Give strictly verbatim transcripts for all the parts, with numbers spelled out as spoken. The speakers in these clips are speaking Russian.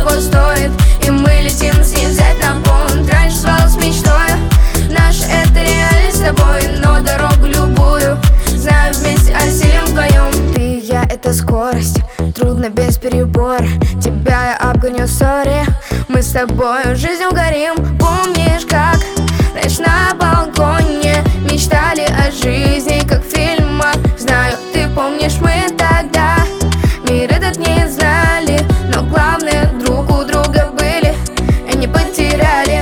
того стоит. И мы летим с ней взять на понт. Раньше спал с мечтой, наша это реальность с тобой. Но дорогу любую знаю вместе, осилим вдвоем. Ты и я — это скорость, трудно без перебора. Тебя я обгоню, сори. Мы с тобой жизнью горим. Помнишь, как ночь на балконе мечтали о жизни, как в фильмах. Знаю, ты помнишь, мы тогда мир этот не знали, но главное, друг у друга были и не потеряли.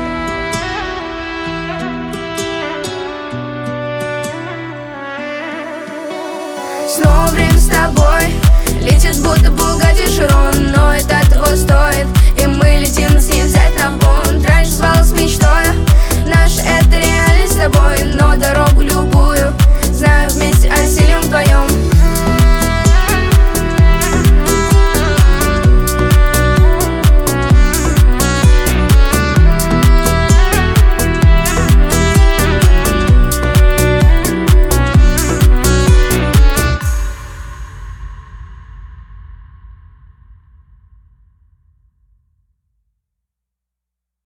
Снова время с тобой летит, будто Бугатти Широн. Но это того стоит. И мы летим с ней